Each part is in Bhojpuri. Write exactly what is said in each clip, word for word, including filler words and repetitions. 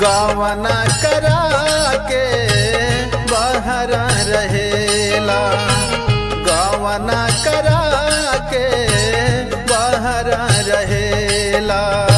गवना करा के बहरा रहेला, गवना करा के बहरा रहेला।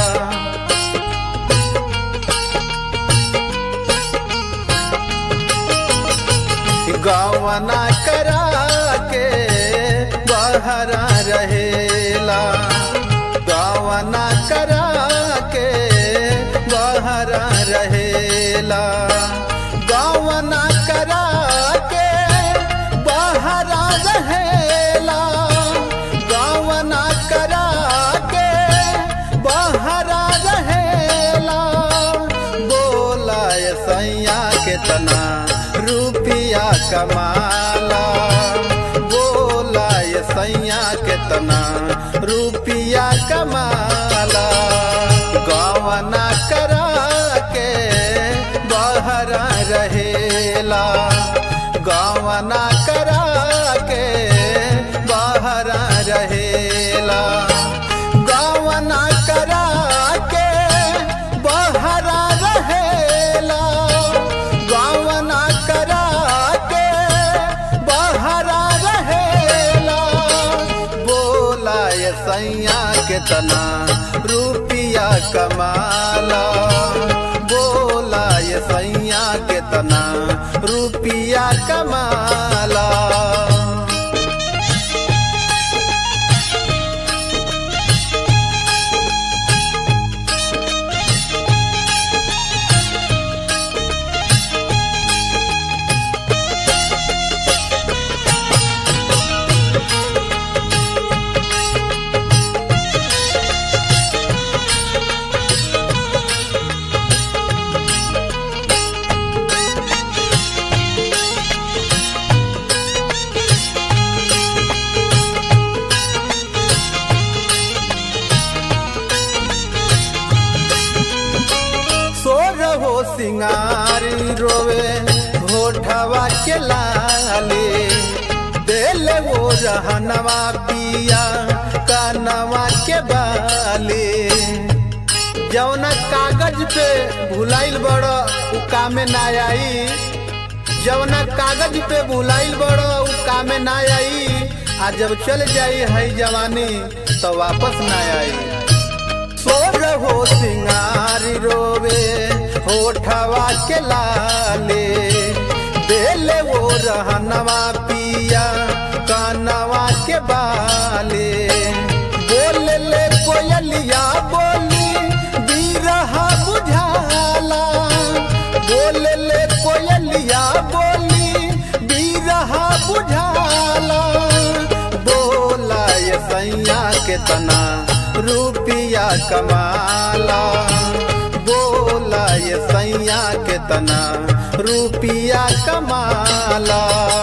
गवना करा के बहरा रहेला, गवना करा के बहरा रहेला। गवना करा के बहरा रहेला, गवना करा के बहरा रहेला। बोला सैया के तना रुपिया कमाला, बोला सैया के तना रुपिया कमाला। गवना करा के बहरा रहेला, गवना करा के बहरा रहेला। गवना करा के बहरा रहेला, गवना करा के बहरा रहेला। बोला सैया के तना रुपिया कमाला, बोला सैया के तना रुपिया कमाला। हो सिंगारी रोवे होठवा के लाले, देले वो रहनवा पिया कानवा के बाले। जौना कागज पे भुलाइल बड़ उ कामे ना आई, जौना कागज पे भुलाइल बड़ उ कामे ना आई। आ जब चल जाई है जवानी तो वापस ना आई। सोर हो सिंगारी रोवे होठवा के लाले, देले वो रहनवा पिया कानवा के बाले। बोल ले कोयलिया बोली बिरहा बुझाला, बोल ले कोयलिया बोली बिरहा बुझाला। बोला सैया के तना रुपिया कमाला, बोला सैया के तना रुपिया कमाला।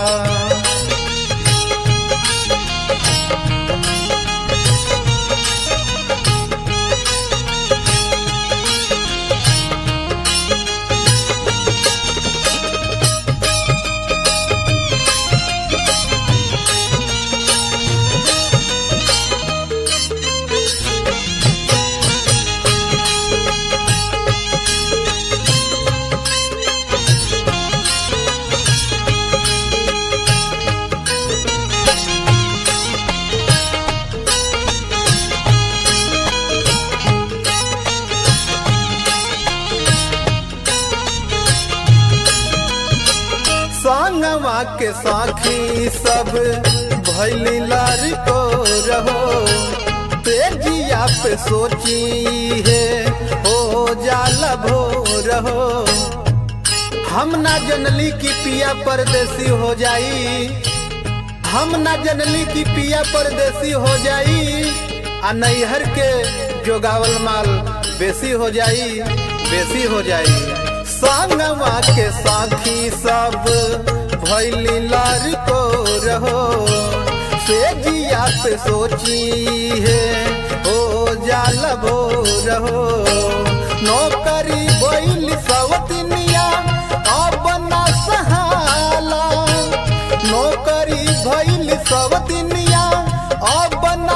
संगवा के साखी सब भैली लारी को रहो, तेजिया पे सोची है हो जाला भोर हो। हम ना जनली की पिया परदेसी हो जाई, हम ना जनली की पिया परदेसी हो जाई। आ नैहर के जोगावल माल बेसी हो जाई, बेसी हो जाई। संगवा के साखी सब भैली लार को रहो, से जिया पे सोची है हो जाला भोर हो। नौकरी बैल सवतनिया अब ना सहाला, नौकरी भैल सवतनिया अब ना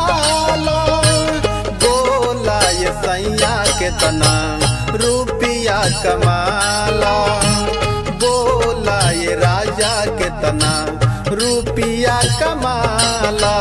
सहाला। बोला ये सैया के तना रुपिया कमाला बोला ये राजा कितना रुपिया कमाला।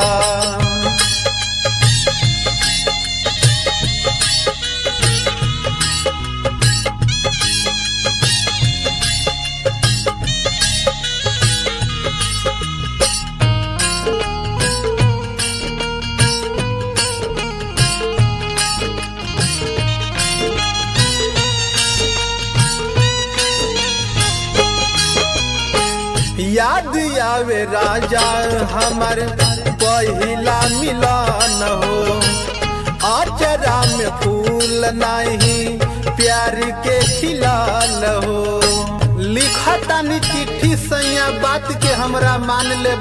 याद आवे राजा हमार पहिला मिलन हो, आचरा में फूल नहीं प्यार के खिलाल हो। लिखतानी चिट्ठी सैया बात के हमरा मान लेब,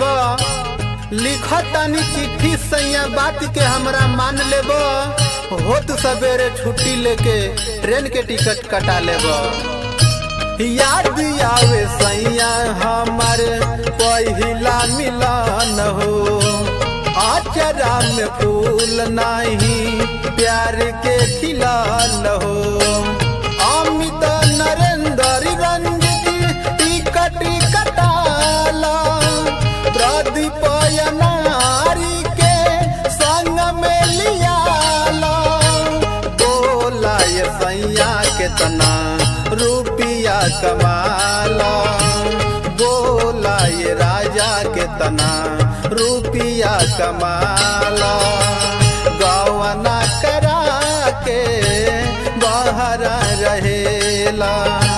लिखतानी चिट्ठी सैया बात के हमरा मान लेब, होत सवेरे छुट्टी लेके ट्रेन के टिकट कटा लेब। याद आवे सैया हमार पहिला मिलन हो, आचरा में फूल नहीं प्यार के खिलाल हो। अमित नरेंद्र रंजित टिकट कटाला, प्रदीप नारी के संग में लियाला बोला ये सैया कितना रुपिया कमाला बोला ये राजा कितना रुपिया कमाला। गवना करा के बाहर रहेला,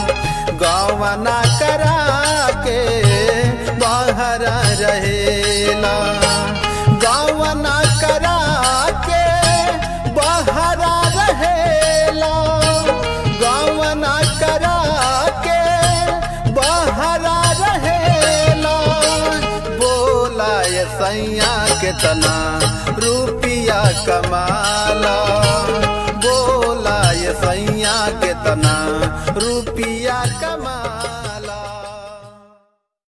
गवना करा के बाहर रहेला, गवना करा के बाहर रहेला, गवना करा के बाहर रहेला बोला ये सैया कितना रुपिया कमाला बोला ये सैया कितना रुपिया कमाला।